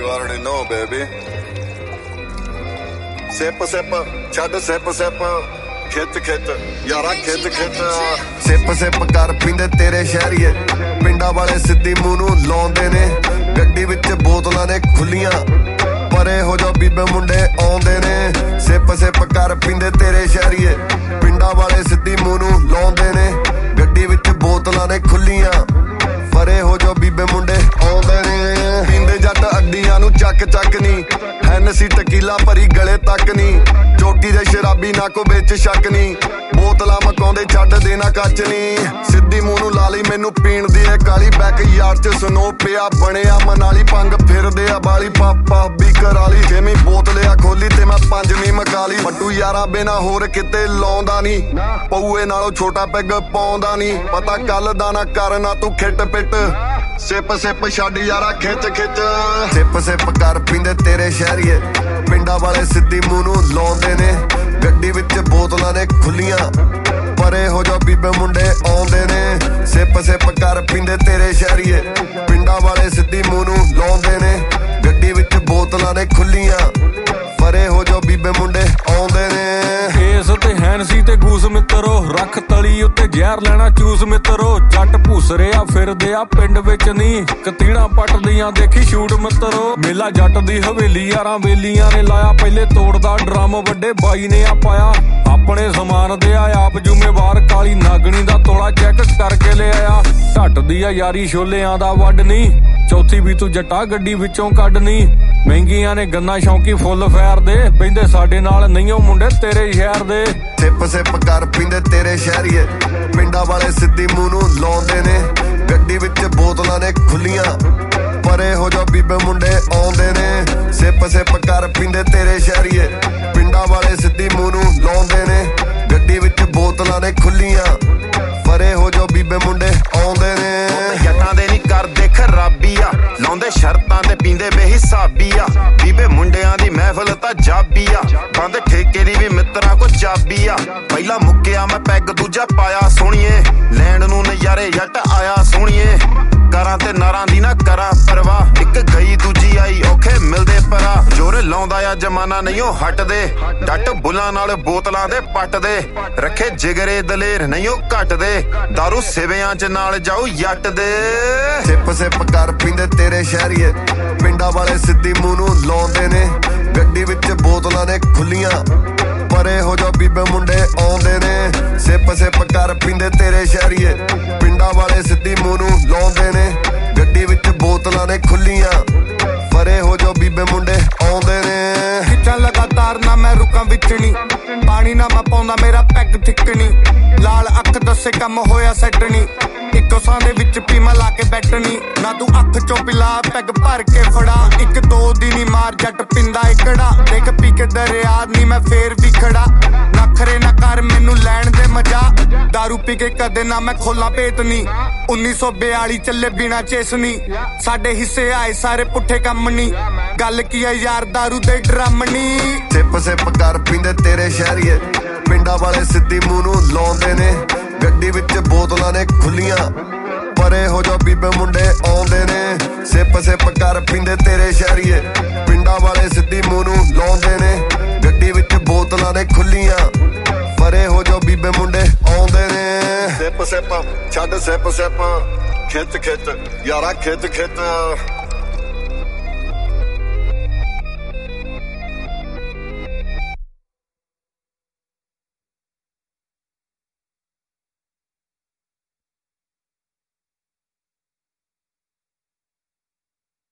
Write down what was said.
You already know, baby. Sip, sip, ਛੱਡ sip, sip, ਖਿੱਚ ਖਿੱਚ ਯਾਰਾ ਖਿੱਚ ਖਿੱਚ ਸਿਪ ਸਿਪ ਕਰ ਪੀਂਦੇ ਤੇਰੇ ਸ਼ਹਿਰੀਏ ਪਿੰਡਾਂ ਵਾਲੇ ਸਿੱਧੀ ਮੂੰਹ ਨੂੰ ਲਾਉਂਦੇ ਨੇ ਗੱਡੀ ਵਿੱਚ ਬੋਤਲਾਂ ਨੇ ਖੁੱਲੀਆਂ ਪਰੇ ਹੋ ਜਾ ਬੀਬੇ ਮੁੰਡੇ ਆਉਂਦੇ ਨੇ ਸਿਪ ਸਿਪ ਕਰ ਪੀਂਦੇ ਤੇਰੇ ਸ਼ਹਿਰੀਏ ਪਿੰਡਾਂ ਵਾਲੇ ਸਿੱਧੀ ਮੂੰਹ ਨੂੰ ਲਾਉਂਦੇ ਨੇ ਗੱਡੀ ਵਿੱਚ ਬੋਤਲਾਂ ਨੇ ਖੁੱਲੀਆਂ ਪਰੇ ਹੋ ਜਾ ਬੀਬੇ ਮੁੰਡੇ ਆਉਂਦੇ ਨੇ ਪੀਂਦੇ ਜੱਟ ਅੱਡੀਆਂ ਨੂੰ ਚੱਕ ਚੱਕ ਨੀ ਹੈਨਸੀ ਟਕੀਲਾ ਭਰੀ ਗਲੇ ਤੱਕ ਨੀ ਚੋਟੀ ਦੇ ਸ਼ਰਾਬੀ ਨਾ ਕੋ ਵਿੱਚ ਸ਼ੱਕ ਨੀ ਬੋਤਲਾਂ ਮਕਾਉਂਦੇ ਛੱਡ ਦੇਣਾ ਕੱਚ ਨੀ ਸਿੱਧੀ ਮੂੰਹ ਨੂੰ ਲਾ ਲਈ ਮੈਨੂੰ ਪੀਣ ਦੀ ਏ ਕਾਲੀ ਬੈਕ ਯਾਰ ਚ ਸਨੋ ਪਿਆ ਬਣਿਆ ਮਨਾਲੀ ਪੰਗ ਫਿਰਦੇ ਆ ਬਾਲੀ ਪਾਪਾ ਵੀ ਕਰਾਲੀ ਛੇਵੀਂ ਬੋਤਲ ਆ ਖੋਲੀ ਤੇ ਮੈਂ ਪੰਜਵੀਂ ਮਕਾਲੀ ਵੱਡੂ ਯਾਰਾ ਬਿਨਾ ਹੋਰ ਕਿਤੇ ਲਾਉਂਦਾ ਨੀ ਪਊਏ ਨਾਲੋਂ ਛੋਟਾ ਪੈਗ ਪਾਉਂਦਾ ਨੀ ਪਤਾ ਕੱਲ ਦਾ ਨਾ ਕਰਨਾ ਤੂੰ ਖਿੱਟ ਪਿੱਟ ਸਿਪ ਸਿਪ ਛੱਡ ਯਾਰਾ ਖਿੱਚ ਖਿੱਚ ਸਿਪ ਸਿਪ ਕਰ ਪੀਂਦੇ ਤੇਰੇ ਸ਼ਹਿਰੀਏ ਪਿੰਡਾਂ ਵਾਲੇ ਸਿੱਧੀ ਮੂੰਹ ਨੂੰ ਲਾਉਂਦੇ ਨੇ ਗੱਡੀ ਵਿੱਚ ਬੋਤਲਾਂ ਨੇ ਖੁੱਲੀਆਂ ਪਰੇ ਹੋ ਜਾ ਬੀਬੇ ਮੁੰਡੇ ਆਉਂਦੇ ਨੇ ਸਿਪ ਸਿਪ ਕਰ ਪੀਂਦੇ ਤੇਰੇ ਸ਼ਹਿਰੀਏ ਪਿੰਡਾਂ ਵਾਲੇ ਸਿੱਧੀ ਮੂੰਹ ਨੂੰ ਲਾਉਂਦੇ ਨੇ ਗੱਡੀ ਵਿੱਚ ਬੋਤਲਾਂ ਨੇ ਖੁੱਲੀਆਂ ਪਰੇ ਹੋ ਜਾ ਬੀਬੇ ਮੁੰਡੇ ਆਉਂਦੇ ਨੇ ਕੇਸ ਤੇ ਹੈਨਸੀ ਤੇ ਗੂਸ ਮਿੱਤਰੋ ਰੱਖ ਤਲੀ ਉੱਤੇ ਜ਼ਹਿਰ ਲੈਣਾ ਚੂਸ ਮਿੱਤਰੋ ਜੱਟ ਭੁਸਰੇ ਆ ਫਿਰਦੇ ਆ ਪਿੰਡ ਵਿੱਚ ਨੀ ਕਤੀੜਾਂ ਪੱਟਦੀਆਂ ਦੇਖੀ ਸ਼ੂਟ ਮਿੱਤਰੋ ਮੇਲਾ ਜੱਟ ਦੀ ਹਵੇਲੀ ਯਾਰਾਂ ਵੇਲੀਆਂ ਨੇ ਲਾਇਆ ਪਹਿਲੇ ਤੋੜਦਾ ਡਰਮ ਵੱਡੇ ਬਾਈ ਨੇ ਆ ਪਾਇਆ ਆਪਣੇ ਸਮਾਨ ਦੇ ਆ ਆਪ ਜ਼ਿੰਮੇਵਾਰ ਕਾਲੀ ਨਾਗਣੀ ਦਾ ਤੋਲਾ ਚੈੱਕ ਕਰਕੇ ਲਿਆਇਆ ਢੱਟਦੀ ਆ ਯਾਰੀ ਛੋਲਿਆਂ ਦਾ ਵੱਡ ਨੀ ਚੌਥੀ ਵੀ ਤੂੰ ਜੱਟਾ ਗੱਡੀ ਵਿੱਚੋਂ ਕੱਢਨੀ ਮਹਿੰਗੀਆਂ ਨੇ ਗੰਨਾ ਸ਼ੌਂਕੀ ਫੁੱਲ ਫੈਰ ਦੇ ਬਹਿੰਦੇ ਸਾਡੇ ਨਾਲ ਨਹੀਂਓ ਮੁੰਡੇ ਤੇਰੇ ਸ਼ਹਿਰ ਦੇ ਸਿਪ ਸਿਪ ਕਰ ਪੀਂਦੇ ਤੇਰੇ ਸ਼ਹਿਰੀਏ ਪਿੰਡਾਂ ਵਾਲੇ ਸਿੱਧੀ ਮੂੰਹ ਨੂੰ ਲਾਉਂਦੇ ਨੇ ਗੱਡੀ ਵਿੱਚ ਬੋਤਲਾਂ ਨੇ ਖੁੱਲੀਆਂ ਪਰੇ ਹੋ ਜਾ ਬੀਬੇ ਮੁੰਡੇ ਆਉਂਦੇ ਨੇ ਸਿਪ ਸਿਪ ਕਰ ਪੀਂਦੇ ਤੇਰੇ ਸ਼ਹਿਰੀਏ ਪਿੰਡਾਂ ਵਾਲੇ ਸਿੱਧੀ ਮੂੰਹ ਨੂੰ ਲਾਉਂਦੇ ਨੇ ਗੱਡੀ ਵਿੱਚ ਬੋਤਲਾਂ ਨੇ ਖੁੱਲੀਆਂ ਪਰੇ ਹੋ ਜਾ ਬੀਬੇ ਮੁੰਡੇ ਆਉਂਦੇ ਨੇ ਜੱਟਾਂ ਦੇ ਨਹੀਂ ਕਰਦੇ ਖਰਾਬੀ ਆ ਲਾਉਂਦੇ ਸ਼ਰਤਾਂ ਤੇ ਪੀਂਦੇ ਬੇਹਿਸਾਬੀ ਆ ਬੀਬੇ ਮੁੰਡਿਆਂ ਦੀ ਮਹਿਫਲ ਤਾਂ ਜਾਬੀ ਆ ਬੰਦ ਠੇਕੇ ਦੀ ਵੀ ਮਿੱਤਰਾਂ ਕੋ ਚਾਬੀ ਆ ਪਹਿਲਾਂ ਮੁੱਕਿਆ ਮੈਂ ਪੈਗ ਦੂਜਾ ਪਾਇਆ ਸੋਹਣੀਏ ਲੈਣ ਨੂੰ ਨਜ਼ਾਰੇ ਜੱਟ ਆਇਆ ਸੋਹਣੀਏ ਕਰਾਂ ਤੇ ਨਾਰਾਂ ਦੀ ਨਾ ਕਰਾਂ ਪਰਵਾਹ ਇੱਕ ਗਈ ਦੂਜੀ ਆਈ ਔਖੇ ਮਿਲਦੇ ਪਰਾ ਜੋਰ ਲਾਉਂਦਾ ਆ ਜਮਾਨਾ ਨਹੀਂਓ ਹਟਦੇ ਡੱਟ ਬੁੱਲਾਂ ਨਾਲ ਬੋਤਲਾਂ ਦੇ ਪੱਟਦੇ ਰੱਖੇ ਜਿਗਰੇ ਦਲੇਰ ਨਹੀਂਓ ਘਟਦੇ ਦਾਰੂ ਸਿਵਿਆਂ ਚ ਨਾਲ ਜਾਊ ਜੱਟ ਦੇ ਸਿਪ ਸਿਪ ਕਰ ਪੀਂਦੇ ਤੇਰੇ ਸ਼ਹਿਰੀਏ ਪਿੰਡਾਂ ਵਾਲੇ ਸਿੱਧੀ ਮੂੰਹ ਨੂੰ ਲਾਉਂਦੇ ਨੇ ਗੱਡੀ ਵਿੱਚ ਬੋਤਲਾਂ ਨੇ ਖੁੱਲੀਆਂ ਪਰੇ ਹੋ ਜਾ ਬੀਬੇ ਮੁੰਡੇ ਆਉਂਦੇ ਨੇ ਸਿਪ ਸਿਪ ਕਰ ਪੀਂਦੇ ਤੇਰੇ ਸ਼ਹਿਰੀਏ ਪਿੰਡਾਂ ਵਾਲੇ ਸਿੱਧੀ ਮੂੰਹ ਨੂੰ ਲਾਉਂਦੇ ਨੇ ਗੱਡੀ ਵਿੱਚ ਬੋਤਲਾਂ ਨੇ ਖੁੱਲੀਆਂ ਪਰੇ ਹੋ ਜਾ ਬੀਬੇ ਮੁੰਡੇ ਆਉਂਦੇ ਨੇ ਖਿੱਚਾਂ ਲਗਾਤਾਰ ਨਾ ਮੈਂ ਰੁਕਾਂ ਵਿੱਚ ਨੀ ਪਾਣੀ ਨਾ ਮੈਂ ਪਾਉਂਦਾ ਮੇਰਾ ਪੈਗ ਥਿੱਕਣੀ ਲਾਲ ਅੱਖ ਦੱਸੇ ਕੰਮ ਹੋਇਆ ਸੈੱਟ ਨੀ ਇੱਕੋ ਸਾਂ ਦੇ ਵਿੱਚ ਪੀਮਾ ਲਾ ਕੇ ਬੈਠਣੀ ਨਾ ਤੂੰ ਅੱਖ ਚੋਂ ਪਿਲਾ ਪੈਗ ਭਰ ਕੇ ਫੜਾ ਇੱਕ ਦੋ ਦੀ ਨੀ ਮਾਰ ਜੱਟ ਪਿੰਦਾ ਇਕੜਾ ਦੇਖ ਪੀ ਕੇ ਦਰਿਆ ਨੀ ਮੈਂ ਫੇਰ ਵੀ ਖੜਾ ਨਖਰੇ ਨਾ ਕਰ ਮੈਨੂੰ ਲੈਣ ਦੇ ਮਜਾ ਦਾਰੂ ਪੀ ਕੇ ਕਦੇ ਨਾ ਮੈਂ ਖੋਲਾਂ ਭੇਤ ਨੀ 1942 ਚੱਲੇ ਬਿਨਾ ਚੇਸ ਨੀ ਸਾਡੇ ਹਿੱਸੇ ਆਏ ਸਾਰੇ ਪੁੱਠੇ ਕੰਮ ਨੀ ਗੱਲ ਕੀ ਆ ਯਾਰ ਦਾਰੂ ਦੇ ਡਰਮ ਨੀ ਸਿਪ ਸਿਪ ਕਰ ਪੀਂਦੇ ਤੇਰੇ ਸ਼ਹਿਰੀਏ ਪਿੰਡਾਂ ਵਾਲੇ ਸਿੱਧੀ ਮੂੰਹ ਨੂੰ ਲਾਉਂਦੇ ਨੇ ਗੱਡੀ ਵਿੱਚ ਬੋਤਲਾਂ ਨੇ ਖੁੱਲੀਆਂ ਪਰੇ ਹੋ ਜਾ ਬੀਬੇ ਮੁੰਡੇ ਆਉਂਦੇ ਨੇ ਸਿਪ ਸਿਪ ਕਰ ਪੀਂਦੇ ਤੇਰੇ ਸ਼ਹਿਰੀਏ ਪਿੰਡਾਂ ਵਾਲੇ ਸਿੱਧੀ ਮੂੰਹ ਨੂੰ ਲਾਉਂਦੇ ਨੇ ਗੱਡੀ ਵਿੱਚ ਬੋਤਲਾਂ ਨੇ ਖੁੱਲੀਆਂ ਪਰੇ ਹੋ ਜਾ ਬੀਬੇ ਮੁੰਡੇ ਆਉਂਦੇ ਨੇ ਸਿਪ ਸਿਪ ਛੱਡ ਸਿਪ ਸਿਪ ਖਿੱਚ ਖਿੱਚ ਯਾਰਾ ਖਿੱਚ ਖਿੱਚ